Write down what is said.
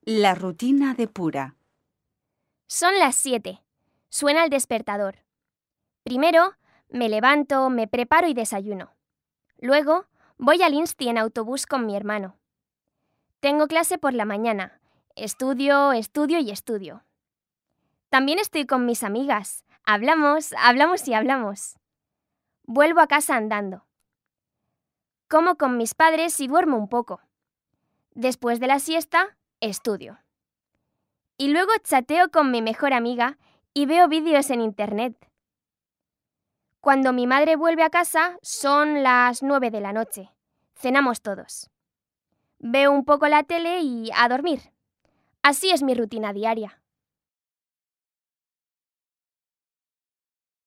La rutina de Pura. Son las 7. Suena el despertador. Primero, me levanto, me preparo y desayuno. Luego, voy al Insti en autobús con mi hermano. Tengo clase por la mañana. Estudio y estudio. También estoy con mis amigas. Hablamos y hablamos. Vuelvo a casa andando. Como con mis padres y duermo un poco. Después de la siesta, estudio. Y luego chateo con mi mejor amiga y veo vídeos en internet. Cuando mi madre vuelve a casa, son las 9 de la noche. Cenamos todos. Veo un poco la tele y a dormir. Así es mi rutina diaria.